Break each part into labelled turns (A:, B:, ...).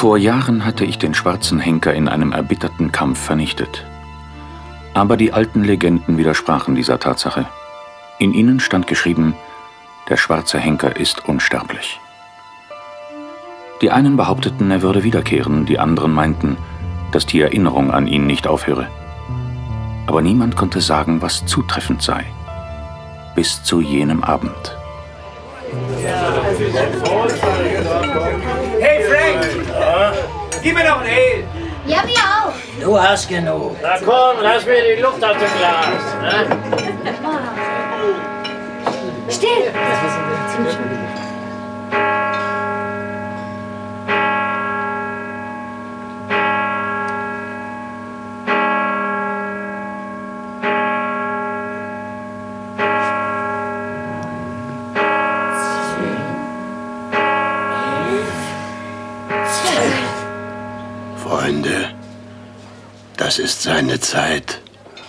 A: Vor Jahren hatte ich den schwarzen Henker in einem erbitterten Kampf vernichtet. Aber die alten Legenden widersprachen dieser Tatsache. In ihnen stand geschrieben, der schwarze Henker ist unsterblich. Die einen behaupteten, er würde wiederkehren, die anderen meinten, dass die Erinnerung an ihn nicht aufhöre. Aber niemand konnte sagen, was zutreffend sei. Bis zu jenem Abend.
B: Hey Frank! Gib mir noch ein Ale!
C: Ja, mir auch.
D: Du hast genug.
E: Na komm, lass mir die Luft aus dem Glas. Ne?
C: Still!
F: Freunde, das ist seine Zeit.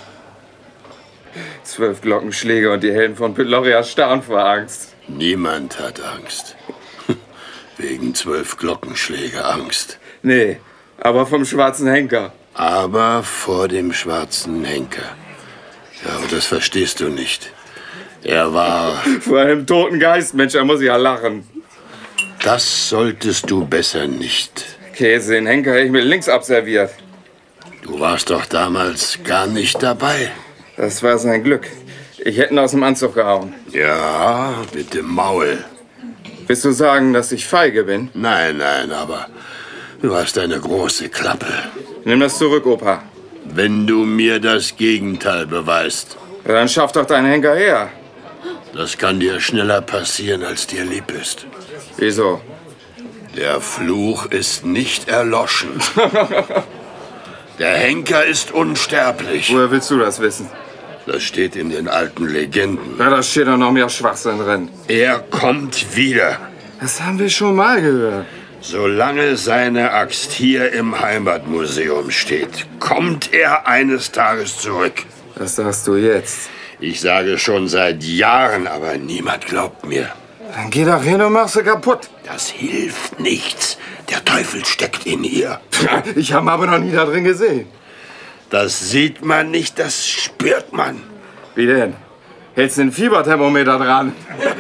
G: 12 Glockenschläge und die Helden von Peloria starren vor Angst.
F: Niemand hat Angst. Wegen 12 Glockenschläge Angst.
G: Nee, aber vom schwarzen Henker.
F: Aber vor dem schwarzen Henker. Ja, aber das verstehst du nicht. Er war...
G: Vor einem toten Geist, Mensch, da muss ich ja lachen.
F: Das solltest du besser nicht.
G: Käse, den Henker hätte ich mit links abserviert.
F: Du warst doch damals gar nicht dabei.
G: Das war sein Glück. Ich hätte ihn aus dem Anzug gehauen.
F: Ja, mit dem Maul.
G: Willst du sagen, dass ich feige bin?
F: Nein, aber du hast eine große Klappe.
G: Nimm das zurück, Opa.
F: Wenn du mir das Gegenteil beweist.
G: Ja, dann schaff doch deinen Henker her.
F: Das kann dir schneller passieren, als dir lieb ist.
G: Wieso?
F: Der Fluch ist nicht erloschen. Der Henker ist unsterblich.
G: Woher willst du das wissen?
F: Das steht in den alten Legenden.
G: Na, da steht doch noch mehr Schwachsinn drin.
F: Er kommt wieder.
G: Das haben wir schon mal gehört.
F: Solange seine Axt hier im Heimatmuseum steht, kommt er eines Tages zurück.
G: Das sagst du jetzt.
F: Ich sage schon seit Jahren, aber niemand glaubt mir.
G: Dann geh doch hin und mach sie kaputt.
F: Das hilft nichts. Der Teufel steckt in ihr.
G: Ich habe aber noch nie da drin gesehen.
F: Das sieht man nicht, das spürt man.
G: Wie denn? Hältst du den Fieberthermometer dran?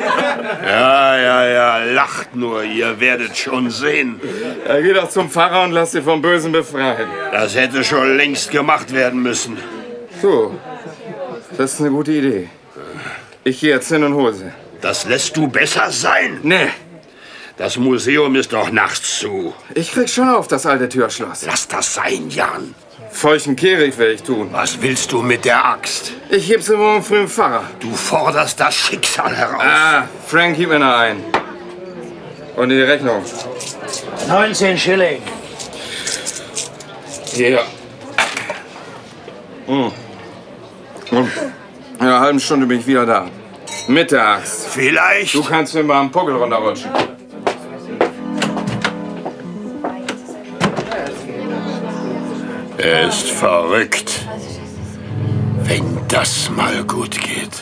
F: Ja, lacht nur, ihr werdet schon sehen.
G: Ja, geh doch zum Pfarrer und lass dich vom Bösen befreien.
F: Das hätte schon längst gemacht werden müssen.
G: So, das ist eine gute Idee. Ich gehe jetzt hin und hole sie.
F: Das lässt du besser sein.
G: Nee.
F: Das Museum ist doch nachts zu.
G: Ich krieg schon auf das alte Türschloss.
F: Lass das sein, Jan.
G: Feuchten Kehricht will ich tun.
F: Was willst du mit der Axt?
G: Ich geb sie morgen früh im Pfarrer.
F: Du forderst das Schicksal heraus.
G: Ah, Frank, gib mir noch ein. Und die Rechnung.
D: 19 Schilling.
G: Hier. In einer halben Stunde bin ich wieder da. Mit der Axt.
F: Vielleicht.
G: Du kannst mir mal am Puckel runterrutschen.
F: Er ist verrückt. Wenn das mal gut geht.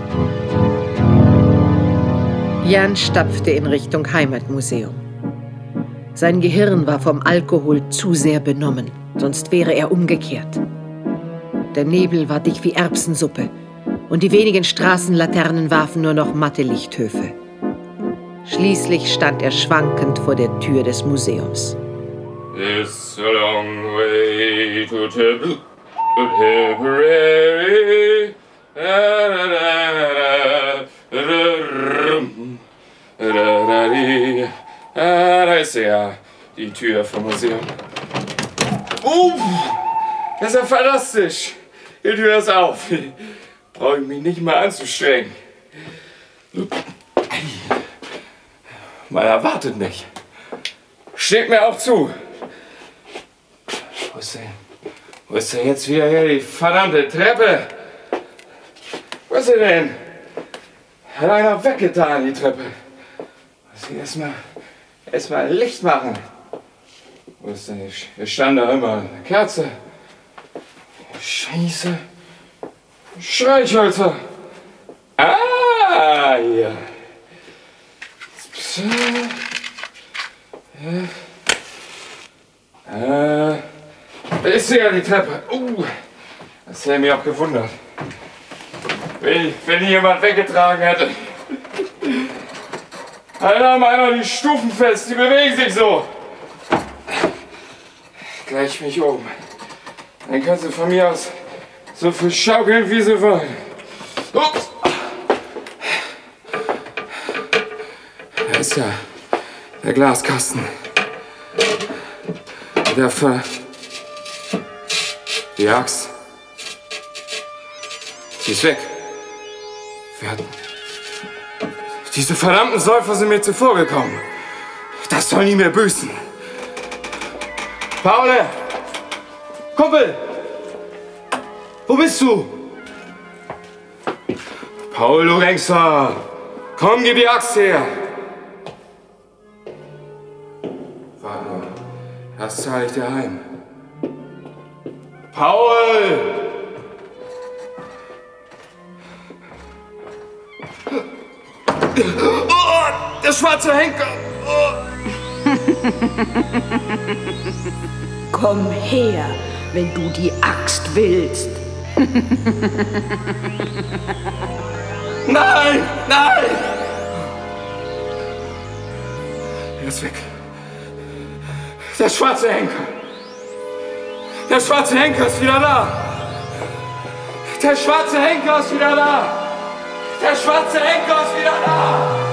H: Jan stapfte in Richtung Heimatmuseum. Sein Gehirn war vom Alkohol zu sehr benommen, sonst wäre er umgekehrt. Der Nebel war dick wie Erbsensuppe und die wenigen Straßenlaternen warfen nur noch matte Lichthöfe. Schließlich stand er schwankend vor der Tür des Museums.
G: It's a long way to Tipperary. Da ist sie ja, die Tür vom Museum. Das ist ja fantastisch. Die Tür ist auf. Brauche ich mich nicht mal anzustrengen. Man erwartet mich. Steht mir auch zu. Wo ist denn jetzt wieder hier die verdammte Treppe? Wo ist sie denn? Hat einer weggetan, die Treppe. Muss ich erstmal Licht machen. Wo ist denn? Hier stand da immer eine Kerze. Scheiße. Streichhölzer. Ah, hier. Ich sehe ja die Treppe. Das hätte mich auch gewundert. Wenn jemand weggetragen hätte. Halt mal die Stufen fest, die bewegen sich so. Gleich mich oben. Dann kannst du von mir aus so viel schaukeln, wie sie wollen. Ups. Da ist ja der Glaskasten. Die Axt. Die ist weg. Diese verdammten Säufer sind mir zuvor gekommen. Das soll nie mehr büßen. Paul! Kumpel! Wo bist du? Paul, du Gangster! Komm, gib die Axt her! Warte mal. Erst zahle ich dir heim. Paul! Oh, der schwarze Henker! Oh.
I: Komm her, wenn du die Axt willst.
G: Nein! Nein! Er ist weg. Der schwarze Henker! Der schwarze Henker ist wieder da! Der schwarze Henker ist wieder da! Der schwarze Henker ist wieder da!